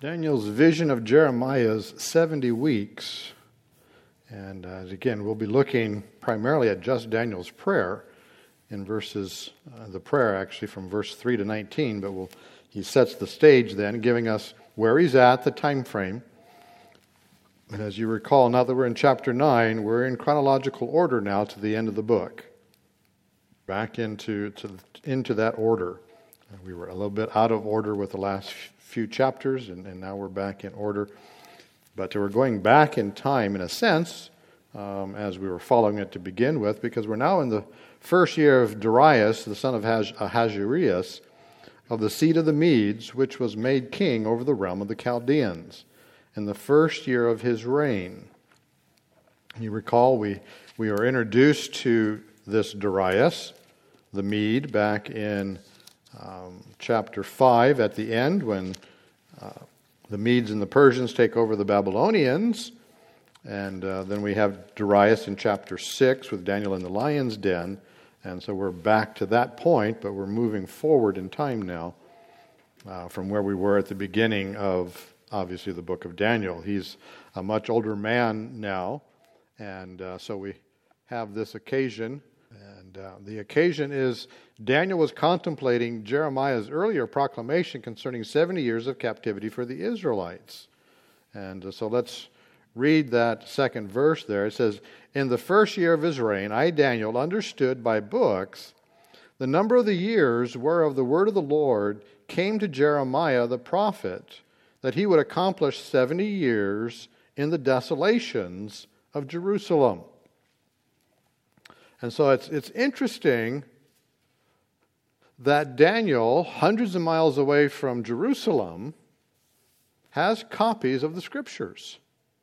Daniel's vision of Jeremiah's 70 weeks. And again, we'll be looking primarily at just Daniel's prayer in verses, the prayer actually from verse 3 to 19, but he sets the stage then, giving us where he's at, the time frame. And as you recall, now that we're in chapter 9, we're in chronological order now to the end of the book. Back into that order. We were a little bit out of order with the last few chapters, and now we're back in order. But we're going back in time, in a sense, as we were following it to begin with, because we're now in the first year of Darius, the son of Ahasuerus, of the seed of the Medes, which was made king over the realm of the Chaldeans, in the first year of his reign. You recall we were introduced to this Darius, the Mede, back in chapter 5 at the end, when the Medes and the Persians take over the Babylonians. And then we have Darius in chapter 6 with Daniel in the lion's den. And so we're back to that point, but we're moving forward in time now from where we were at the beginning of, obviously, the book of Daniel. He's a much older man now, and so we have this occasion. And the occasion is Daniel was contemplating Jeremiah's earlier proclamation concerning 70 years of captivity for the Israelites. And so let's read that second verse there. It says, "In the first year of his reign, I, Daniel, understood by books the number of the years whereof the word of the Lord came to Jeremiah the prophet, that he would accomplish 70 years in the desolations of Jerusalem." And so it's interesting that Daniel, hundreds of miles away from Jerusalem, has copies of the Scriptures.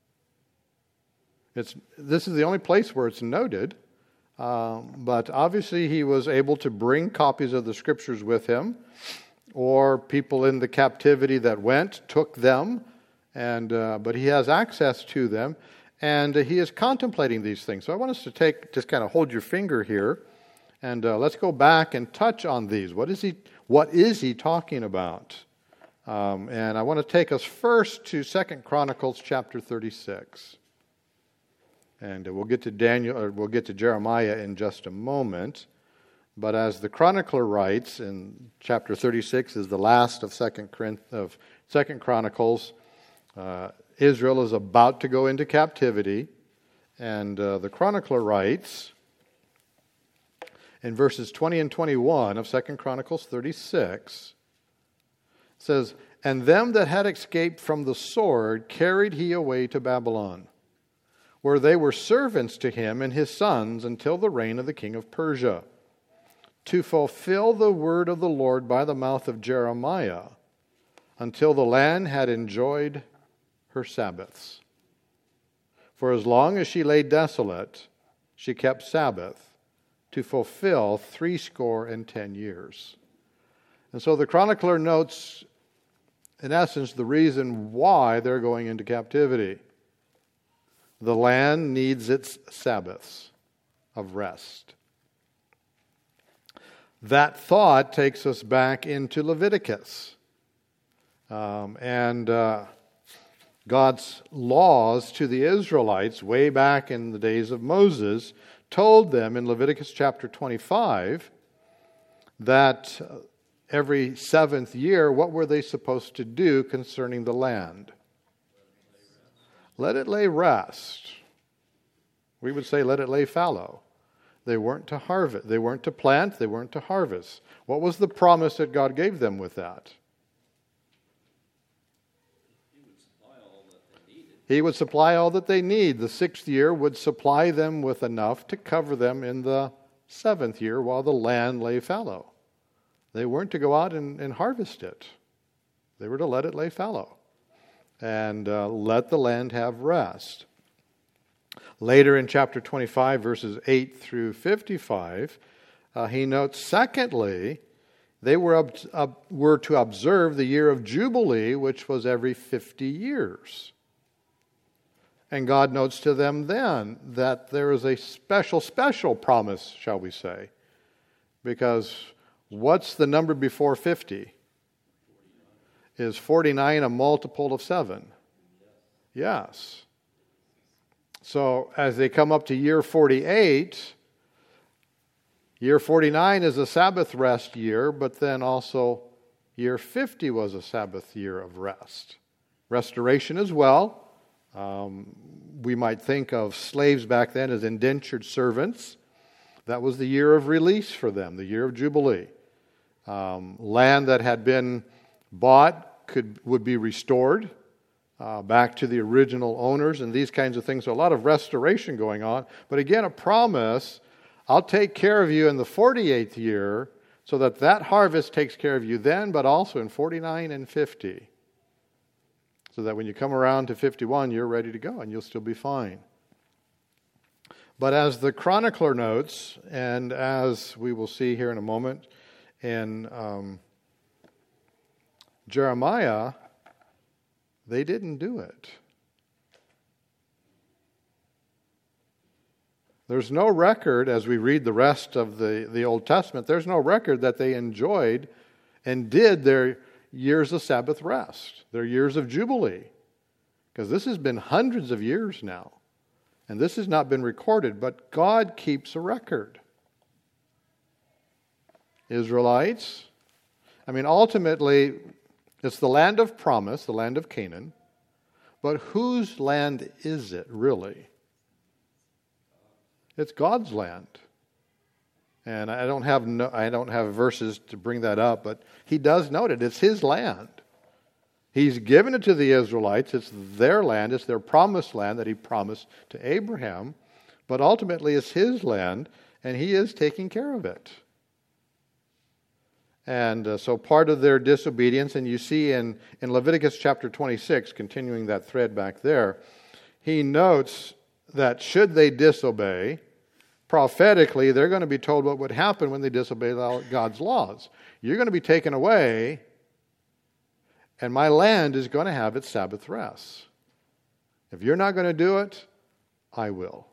This is the only place where it's noted, but obviously he was able to bring copies of the Scriptures with him, or people in the captivity that went took them, but he has access to them. And he is contemplating these things. So I want us to just kind of hold your finger here, and let's go back and touch on these. What is he talking about? And I want to take us first to 2 Chronicles chapter 36. And we'll get to Jeremiah in just a moment. But as the chronicler writes, in chapter 36 is the last of 2 Chronicles. Israel is about to go into captivity, and the chronicler writes in verses 20 and 21 of 2 Chronicles 36, says, "And them that had escaped from the sword carried he away to Babylon, where they were servants to him and his sons until the reign of the king of Persia, to fulfill the word of the Lord by the mouth of Jeremiah, until the land had enjoyed her Sabbaths. For as long as she lay desolate, she kept Sabbath, to fulfill 70 years." And so the chronicler notes, in essence, the reason why they're going into captivity. The land needs its Sabbaths of rest. That thought takes us back into Leviticus. God's laws to the Israelites way back in the days of Moses told them in Leviticus chapter 25 that every seventh year, what were they supposed to do concerning the land? Let it lay rest. We would say let it lay fallow. They weren't to harvest. They weren't to plant. They weren't to harvest. What was the promise that God gave them with that? He would supply all that they need. The sixth year would supply them with enough to cover them in the seventh year while the land lay fallow. They weren't to go out and harvest it. They were to let it lay fallow and let the land have rest. Later in chapter 25, verses 8 through 55, he notes, secondly, they were to observe the year of Jubilee, which was every 50 years. And God notes to them then that there is a special promise, shall we say. Because what's the number before 50? Is 49 a multiple of 7? Yes. So as they come up to year 48, year 49 is a Sabbath rest year, but then also year 50 was a Sabbath year of rest. Restoration as well. We might think of slaves back then as indentured servants. That was the year of release for them, the year of Jubilee. Land that had been bought would be restored back to the original owners and these kinds of things. So a lot of restoration going on. But again, a promise, I'll take care of you in the 48th year so that harvest takes care of you then, but also in 49 and 50. So that when you come around to 51, you're ready to go and you'll still be fine. But as the chronicler notes, and as we will see here in a moment in Jeremiah, they didn't do it. There's no record, as we read the rest of the Old Testament, there's no record that they enjoyed and did their years of Sabbath rest, their years of Jubilee. Because this has been hundreds of years now. And this has not been recorded, but God keeps a record. Israelites, ultimately, it's the land of promise, the land of Canaan. But whose land is it, really? It's God's land. And I don't have verses to bring that up, but he does note it. It's his land. He's given it to the Israelites. It's their land. It's their promised land that he promised to Abraham. But ultimately, it's his land, and he is taking care of it. And so part of their disobedience, and you see in Leviticus chapter 26, continuing that thread back there, he notes that should they disobey, prophetically, they're going to be told what would happen when they disobey God's laws. You're going to be taken away, and my land is going to have its Sabbath rest. If you're not going to do it, I will.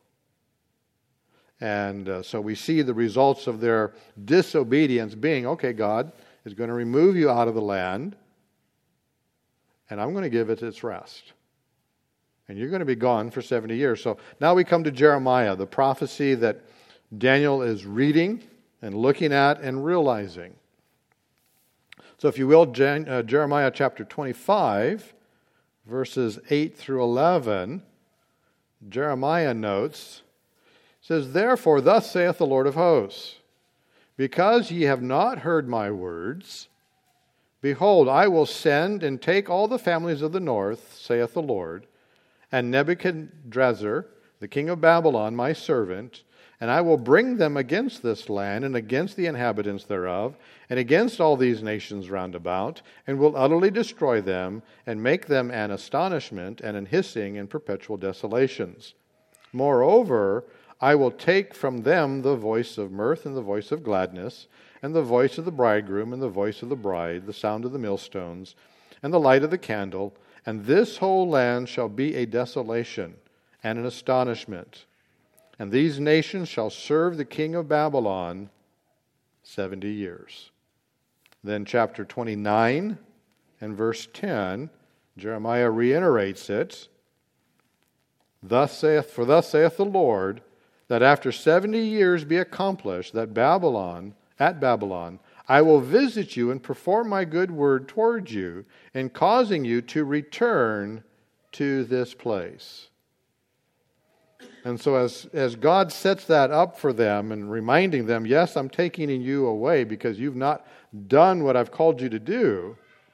And so we see the results of their disobedience being, okay, God is going to remove you out of the land, and I'm going to give it its rest. And you're going to be gone for 70 years. So now we come to Jeremiah, the prophecy that Daniel is reading and looking at and realizing. So if you will, Jeremiah chapter 25, verses 8 through 11, Jeremiah notes, says, "Therefore thus saith the Lord of hosts, because ye have not heard my words, behold, I will send and take all the families of the north, saith the Lord, and Nebuchadrezzar, the king of Babylon, my servant, and I will bring them against this land, and against the inhabitants thereof, and against all these nations round about, and will utterly destroy them, and make them an astonishment, and an hissing, and perpetual desolations. Moreover, I will take from them the voice of mirth, and the voice of gladness, and the voice of the bridegroom, and the voice of the bride, the sound of the millstones, and the light of the candle, and this whole land shall be a desolation, and an astonishment. And these nations shall serve the king of Babylon 70 years. Then chapter 29 and verse 10, Jeremiah reiterates it. Thus saith the Lord, that after 70 years be accomplished, that at Babylon, I will visit you and perform my good word toward you, in causing you to return to this place. And so as God sets that up for them and reminding them, yes, I'm taking you away because you've not done what I've called you to do,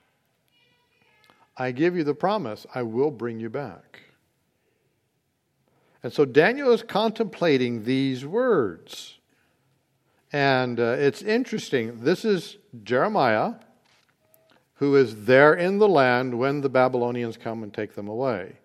I give you the promise, I will bring you back. And so Daniel is contemplating these words. And it's interesting. This is Jeremiah, who is there in the land when the Babylonians come and take them away.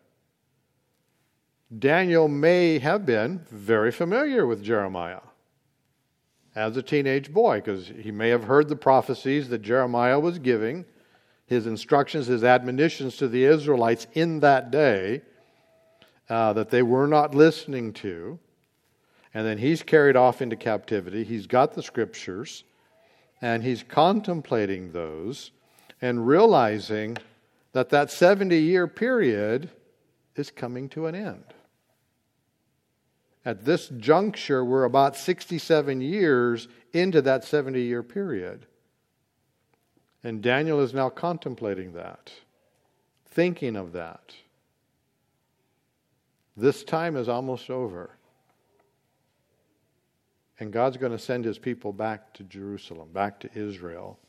Daniel may have been very familiar with Jeremiah as a teenage boy, because he may have heard the prophecies that Jeremiah was giving, his instructions, his admonitions to the Israelites in that day that they were not listening to. And then he's carried off into captivity. He's got the scriptures, and he's contemplating those. and realizing that that 70-year period is coming to an end. At this juncture, we're about 67 years into that 70-year period. And Daniel is now contemplating that, thinking of that. This time is almost over. And God's going to send His people back to Jerusalem, back to Israel.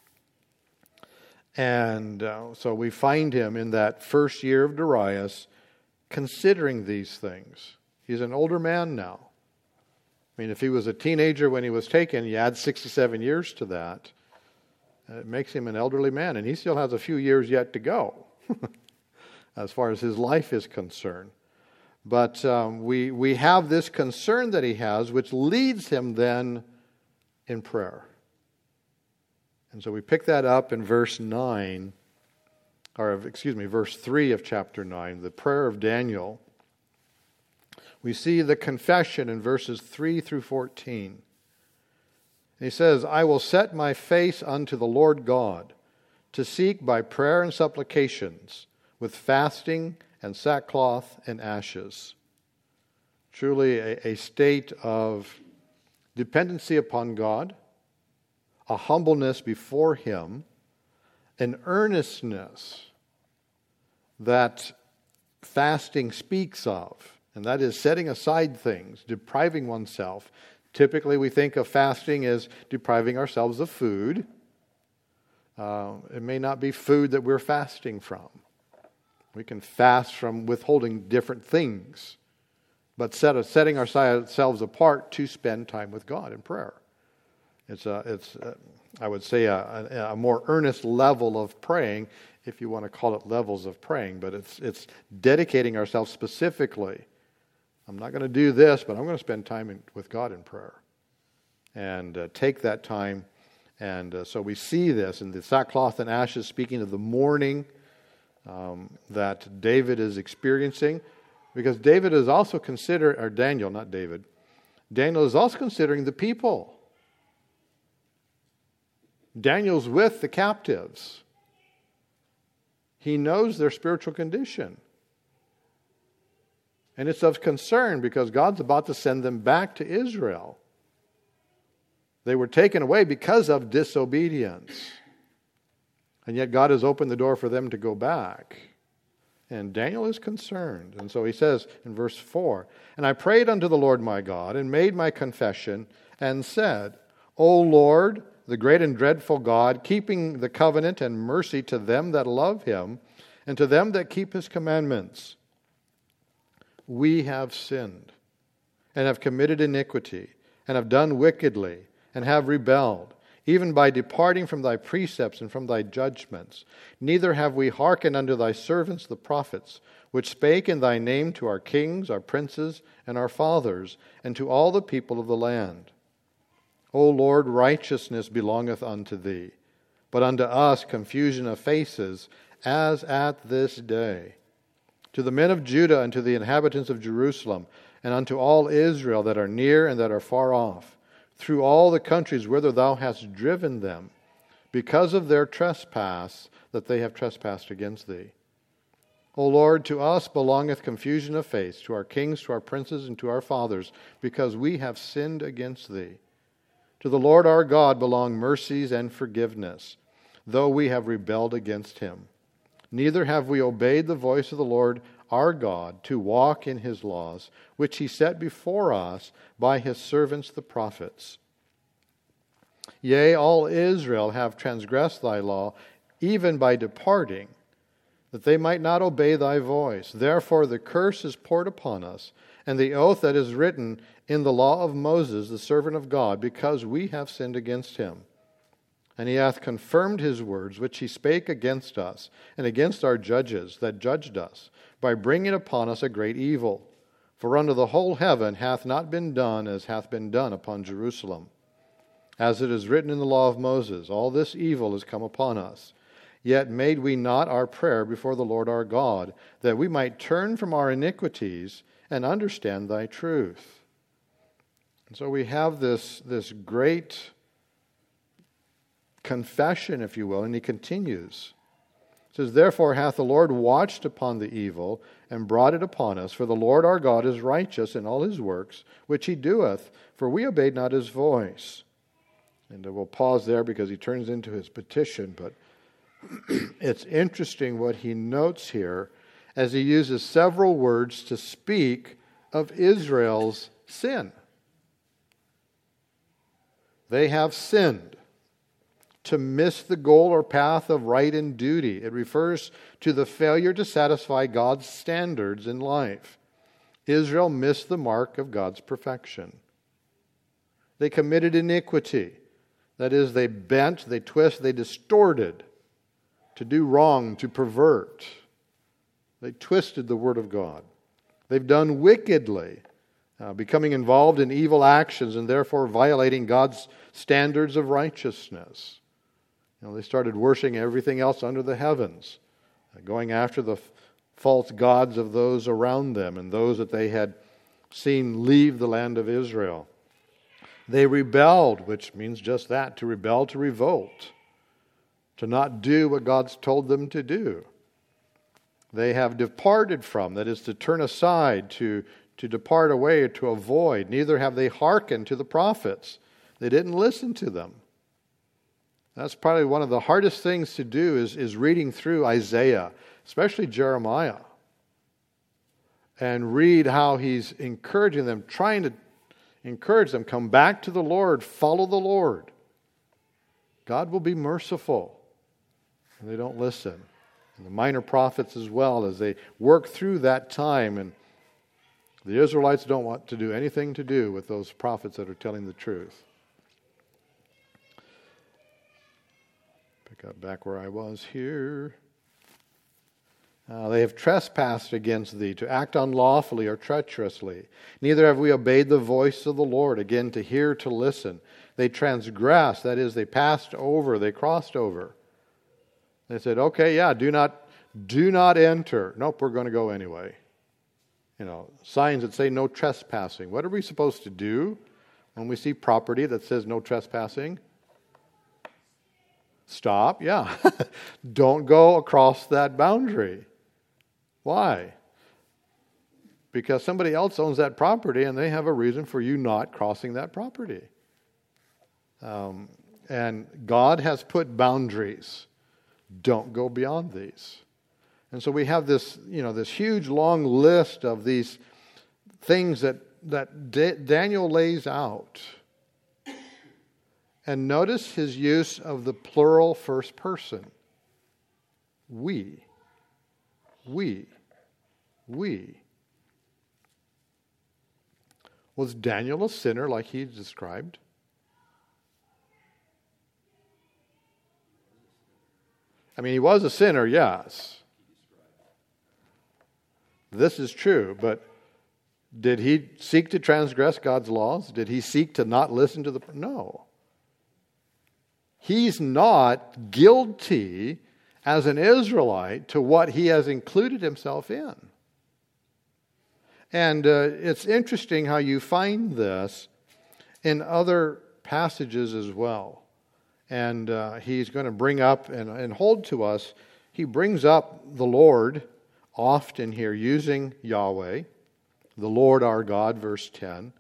And so we find him in that first year of Darius considering these things. He's an older man now. I mean, if he was a teenager when he was taken, you add 67 years to that. It makes him an elderly man, and he still has a few years yet to go as far as his life is concerned. But we have this concern that he has, which leads him then in prayer. And so we pick that up in verse 9, verse 3 of chapter 9, the prayer of Daniel. We see the confession in verses 3 through 14. And he says, I will set my face unto the Lord God, to seek by prayer and supplications, with fasting and sackcloth and ashes. Truly a state of dependency upon God, a humbleness before Him, an earnestness that fasting speaks of, and that is setting aside things, depriving oneself. Typically we think of fasting as depriving ourselves of food. It may not be food that we're fasting from. We can fast from withholding different things, but setting ourselves apart to spend time with God in prayer. It's I would say a more earnest level of praying, if you want to call it levels of praying, but it's dedicating ourselves specifically. I'm not going to do this, but I'm going to spend time with God in prayer and take that time. And so we see this in the sackcloth and ashes, speaking of the mourning that David is experiencing, because David is also Daniel is also considering the people. Daniel's with the captives. He knows their spiritual condition. And it's of concern because God's about to send them back to Israel. They were taken away because of disobedience. And yet God has opened the door for them to go back. And Daniel is concerned. And so he says in verse 4, And I prayed unto the Lord my God, and made my confession, and said, O Lord, the great and dreadful God, keeping the covenant and mercy to them that love Him, and to them that keep His commandments. We have sinned, and have committed iniquity, and have done wickedly, and have rebelled, even by departing from Thy precepts and from Thy judgments. Neither have we hearkened unto Thy servants the prophets, which spake in Thy name to our kings, our princes, and our fathers, and to all the people of the land. O Lord, righteousness belongeth unto Thee, but unto us confusion of faces, as at this day. To the men of Judah and to the inhabitants of Jerusalem, and unto all Israel that are near and that are far off, through all the countries whither Thou hast driven them, because of their trespass that they have trespassed against Thee. O Lord, to us belongeth confusion of face, to our kings, to our princes, and to our fathers, because we have sinned against Thee. To the Lord our God belong mercies and forgiveness, though we have rebelled against Him. Neither have we obeyed the voice of the Lord our God to walk in His laws, which He set before us by His servants the prophets. Yea, all Israel have transgressed Thy law, even by departing, that they might not obey Thy voice. Therefore the curse is poured upon us, and the oath that is written in the law of Moses, the servant of God, because we have sinned against Him. And He hath confirmed His words, which He spake against us, and against our judges that judged us, by bringing upon us a great evil. For unto the whole heaven hath not been done as hath been done upon Jerusalem. As it is written in the law of Moses, all this evil is come upon us. Yet made we not our prayer before the Lord our God, that we might turn from our iniquities and understand Thy truth. And so we have this great confession, if you will, and he continues. It says, "Therefore hath the Lord watched upon the evil, and brought it upon us. For the Lord our God is righteous in all his works, which he doeth, for we obeyed not his voice." And we'll pause there because he turns into his petition, but it's interesting what he notes here as he uses several words to speak of Israel's sin. They have sinned. To miss the goal or path of right and duty. It refers to the failure to satisfy God's standards in life. Israel missed the mark of God's perfection. They committed iniquity. That is, they bent, they twisted, they distorted to do wrong, to pervert. They twisted the Word of God. They've done wickedly, becoming involved in evil actions and therefore violating God's standards of righteousness. They started worshiping everything else under the heavens, going after the false gods of those around them and those that they had seen leave the land of Israel. They rebelled, which means just that, to rebel, to revolt, to not do what God's told them to do. They have departed from, that is, to turn aside, to depart away, to avoid. Neither have they hearkened to the prophets. They didn't listen to them. That's probably one of the hardest things to do is reading through Isaiah, especially Jeremiah, and read how he's encouraging them, trying to encourage them, come back to the Lord, follow the Lord. God will be merciful. And they don't listen. And the minor prophets as well, as they work through that time, and the Israelites don't want to do anything to do with those prophets that are telling the truth. Pick up back where I was here. They have trespassed against thee, to act unlawfully or treacherously. Neither have we obeyed the voice of the Lord, again, to hear, to listen. They transgressed, that is, they passed over, they crossed over. They said, okay, yeah, do not enter. Nope, we're going to go anyway. Signs that say no trespassing. What are we supposed to do when we see property that says no trespassing? Stop, yeah. Don't go across that boundary. Why? Because somebody else owns that property and they have a reason for you not crossing that property. And God has put boundaries. Don't go beyond these. And so we have this, this huge long list of these things that Daniel lays out. And notice his use of the plural first person. We. Was Daniel a sinner like he described? I mean, he was a sinner, yes. This is true, but did he seek to transgress God's laws? Did he seek to not listen to the... No. He's not guilty as an Israelite to what he has included himself in. And it's interesting how you find this in other passages as well. And he's going to bring up and hold to us, he brings up the Lord often here using Yahweh, the Lord our God, verse 10.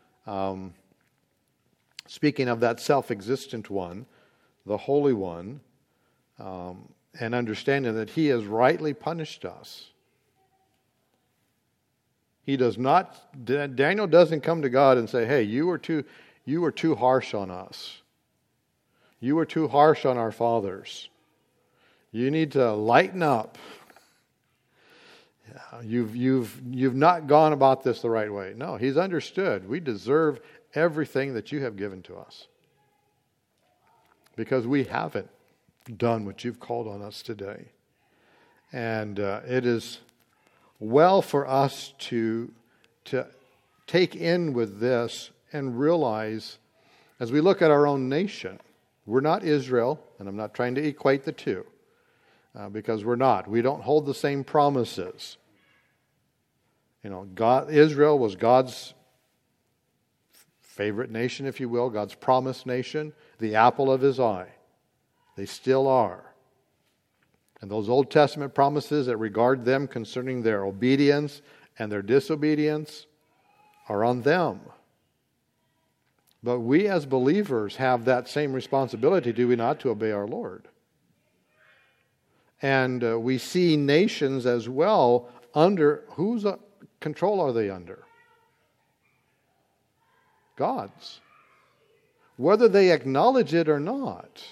Speaking of that self-existent one, the Holy One, and understanding that he has rightly punished us. He does not, Daniel doesn't come to God and say, hey, you were too harsh on us. You were too harsh on our fathers. You need to lighten up. You've not gone about this the right way. No, he's understood. We deserve everything that you have given to us. Because we haven't done what you've called on us today. And it is well for us to take in with this and realize, as we look at our own nation, we're not Israel, and I'm not trying to equate the two, because we're not. We don't hold the same promises. Israel was God's favorite nation, if you will, God's promised nation, the apple of his eye. They still are. And those Old Testament promises that regard them concerning their obedience and their disobedience are on them. But we as believers have that same responsibility, do we not, to obey our Lord? And we see nations as well under, whose control are they under? God's. Whether they acknowledge it or not.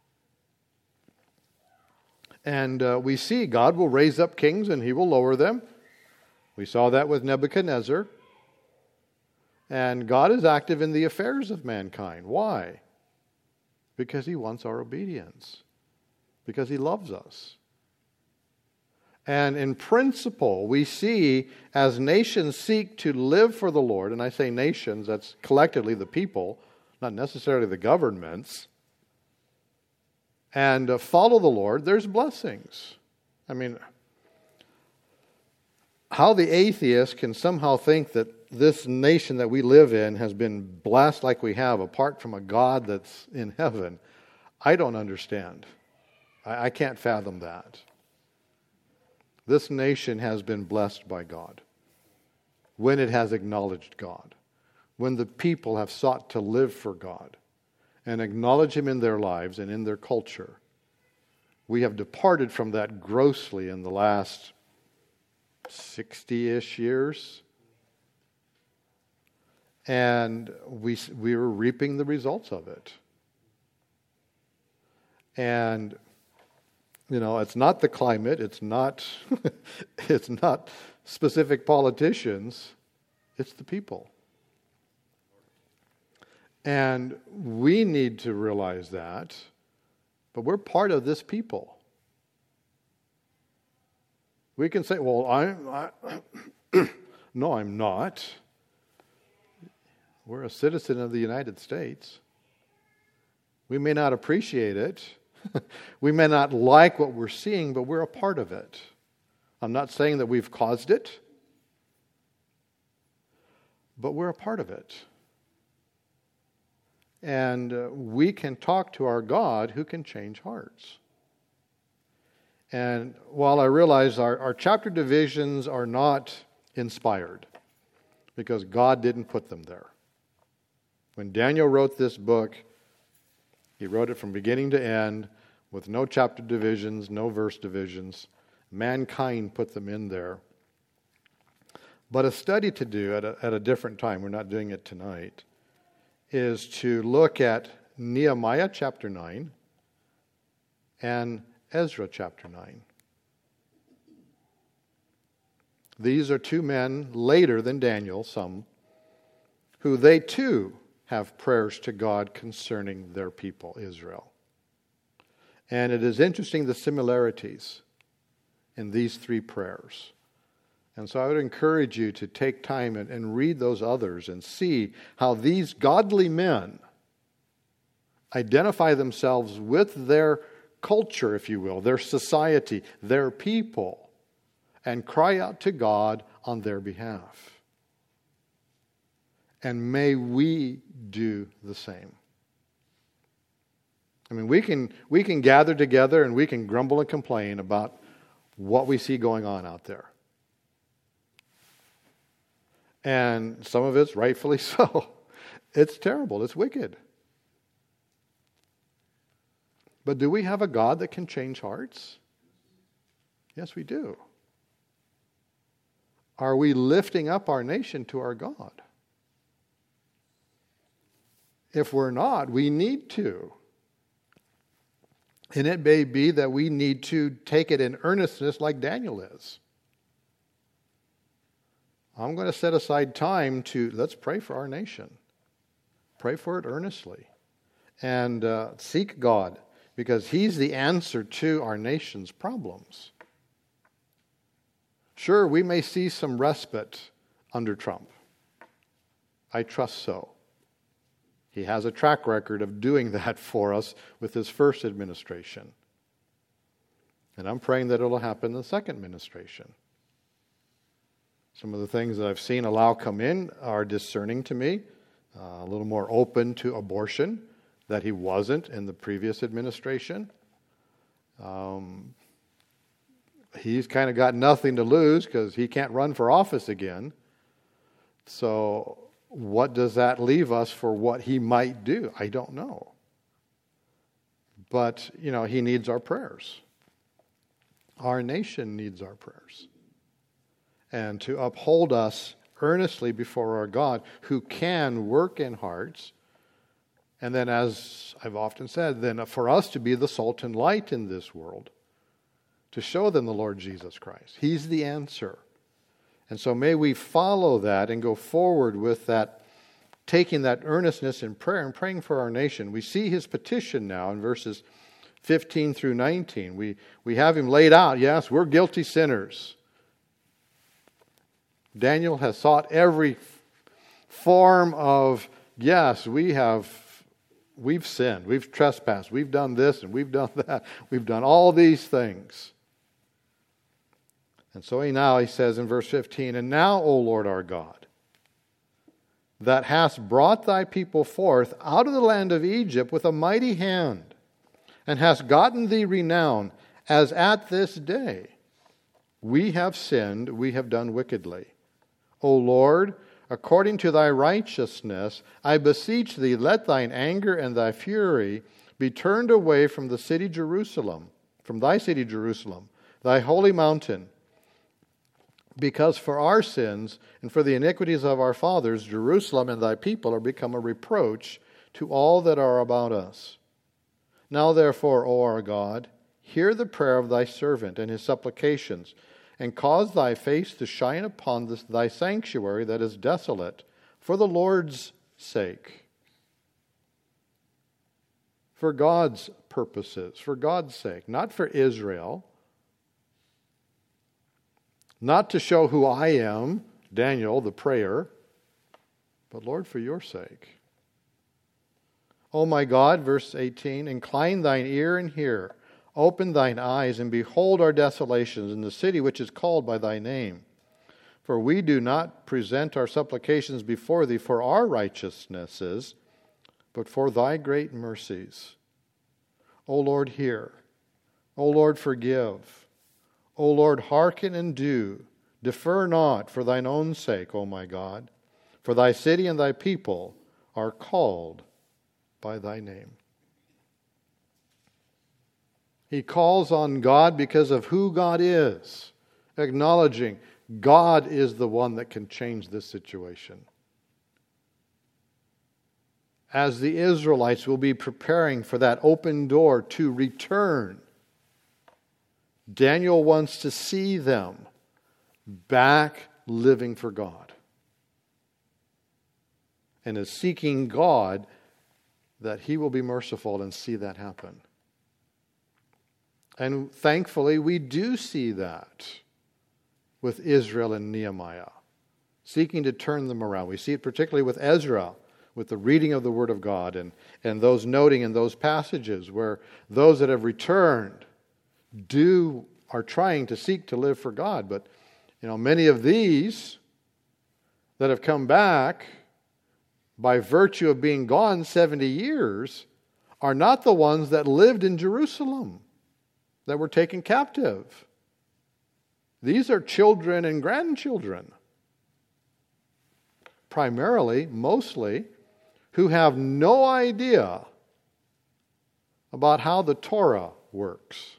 And we see God will raise up kings and He will lower them. We saw that with Nebuchadnezzar. And God is active in the affairs of mankind. Why? Because He wants our obedience. Because He loves us. And in principle, we see as nations seek to live for the Lord, and I say nations, that's collectively the people, not necessarily the governments, and follow the Lord, there's blessings. I mean, how the atheist can somehow think that this nation that we live in has been blessed like we have apart from a God that's in heaven, I don't understand. I can't fathom that. This nation has been blessed by God when it has acknowledged God, when the people have sought to live for God and acknowledge Him in their lives and in their culture. We have departed from that grossly in the last 60-ish years. And we were reaping the results of it. And, you know, it's not the climate, it's not it's not specific politicians, it's the people. And we need to realize that, but we're part of this people. We can say, well, no, I'm not. We're a citizen of the United States. We may not appreciate it. We may not like what we're seeing, but we're a part of it. I'm not saying that we've caused it, but we're a part of it. And we can talk to our God who can change hearts. And while I realize our chapter divisions are not inspired, because God didn't put them there. When Daniel wrote this book, he wrote it from beginning to end with no chapter divisions, no verse divisions. Mankind put them in there. But a study to do at a different time, we're not doing it tonight, is to look at Nehemiah chapter 9 and Ezra chapter 9. These are two men later than Daniel, some, who they too have prayers to God concerning their people, Israel. And it is interesting the similarities in these three prayers. And so I would encourage you to take time and read those others and see how these godly men identify themselves with their culture, if you will, their society, their people, and cry out to God on their behalf. And may we do the same. I mean, we can gather together and we can grumble and complain about what we see going on out there. And some of it's rightfully so. It's terrible. It's wicked. But do we have a God that can change hearts? Yes, we do. Are we lifting up our nation to our God? If we're not, we need to. And it may be that we need to take it in earnestness like Daniel is. I'm going to set aside time let's pray for our nation. Pray for it earnestly. And seek God, because He's the answer to our nation's problems. Sure, we may see some respite under Trump. I trust so. He has a track record of doing that for us with his first administration. And I'm praying that it'll happen in the second administration. Some of the things that I've seen allow come in are discerning to me, a little more open to abortion that he wasn't in the previous administration. He's kind of got nothing to lose because he can't run for office again. So what does that leave us for what he might do? I don't know. But, he needs our prayers. Our nation needs our prayers. And to uphold us earnestly before our God, who can work in hearts. And then, as I've often said, then for us to be the salt and light in this world, to show them the Lord Jesus Christ. He's the answer. And so may we follow that and go forward with that, taking that earnestness in prayer and praying for our nation. We see his petition now in verses 15 through 19. We have him laid out. Yes, we're guilty sinners. Daniel has sought every form of, yes, we've sinned, we've trespassed, we've done this and we've done that. We've done all these things. And so he says in verse 15, "And now, O Lord our God, that hast brought thy people forth out of the land of Egypt with a mighty hand, and hast gotten thee renown, as at this day. We have sinned, we have done wickedly. O Lord, according to thy righteousness, I beseech thee, let thine anger and thy fury be turned away from the city Jerusalem, from thy city Jerusalem, thy holy mountain. Because for our sins and for the iniquities of our fathers, Jerusalem and thy people are become a reproach to all that are about us. Now therefore, O our God, hear the prayer of thy servant and his supplications, and cause thy face to shine upon thy sanctuary that is desolate, for the Lord's sake." For God's purposes, for God's sake, not for Israel, not to show who I am, Daniel, the prayer, but Lord, for your sake. O my God, verse 18, "Incline thine ear and hear. Open thine eyes and behold our desolations in the city which is called by thy name. For we do not present our supplications before thee for our righteousnesses, but for thy great mercies. O Lord, hear. O Lord, forgive. O Lord, hearken and do. Defer not for thine own sake, O my God. For thy city and thy people are called by thy name." He calls on God because of who God is, acknowledging God is the one that can change this situation. As the Israelites will be preparing for that open door to return, Daniel wants to see them back living for God, and is seeking God that he will be merciful and see that happen. And thankfully, we do see that with Israel and Nehemiah, seeking to turn them around. We see it particularly with Ezra, with the reading of the Word of God, and those noting in those passages where those that have returned are trying to seek to live for God. But, many of these that have come back by virtue of being gone 70 years are not the ones that lived in Jerusalem, that were taken captive. These are children and grandchildren, primarily, mostly, who have no idea about how the Torah works.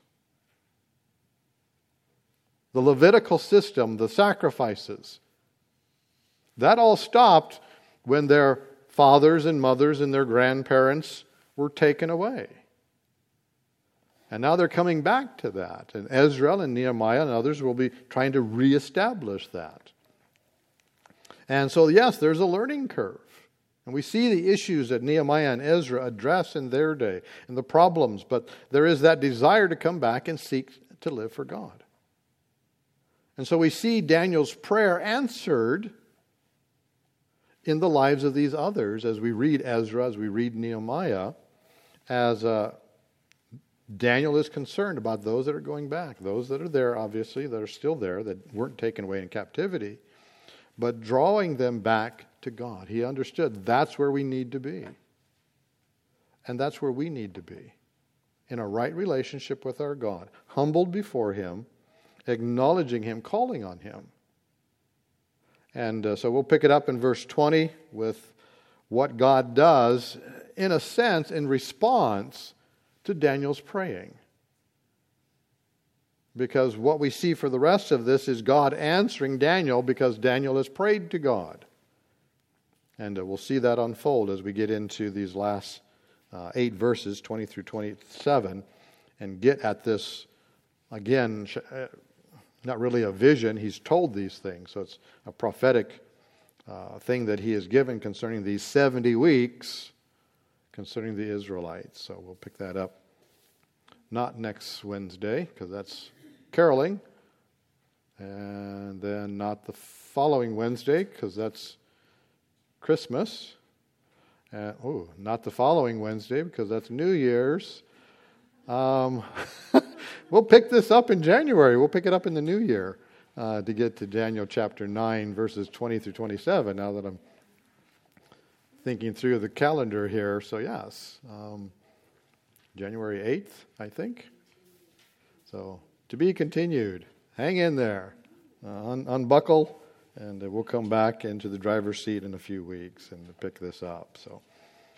The Levitical system, the sacrifices, that all stopped when their fathers and mothers and their grandparents were taken away. And now they're coming back to that. And Ezra and Nehemiah and others will be trying to reestablish that. And so, yes, there's a learning curve. And we see the issues that Nehemiah and Ezra address in their day and the problems. But there is that desire to come back and seek to live for God. And so we see Daniel's prayer answered in the lives of these others as we read Ezra, as we read Nehemiah, as Daniel is concerned about those that are going back, those that are there, obviously, that are still there, that weren't taken away in captivity, but drawing them back to God. He understood that's where we need to be. And that's where we need to be. in a right relationship with our God, humbled before Him, acknowledging Him, calling on Him. And so we'll pick it up in verse 20 with what God does, in a sense, in response to Daniel's praying. Because what we see for the rest of this is God answering Daniel because Daniel has prayed to God. And we'll see that unfold as we get into these last 8 verses, 20 through 27, and get at this, again, not really a vision. He's told these things, so it's a prophetic thing that he has given concerning these 70 weeks concerning the Israelites. So we'll pick that up not next Wednesday, because that's caroling, and then not the following Wednesday, because that's Christmas. Not the following Wednesday, because that's New Year's. We'll pick this up in January. We'll pick it up in the new year to get to Daniel chapter 9, verses 20 through 27, now that I'm thinking through the calendar here. So yes, January 8th, I think. So to be continued. Hang in there. Unbuckle, and we'll come back into the driver's seat in a few weeks and pick this up. So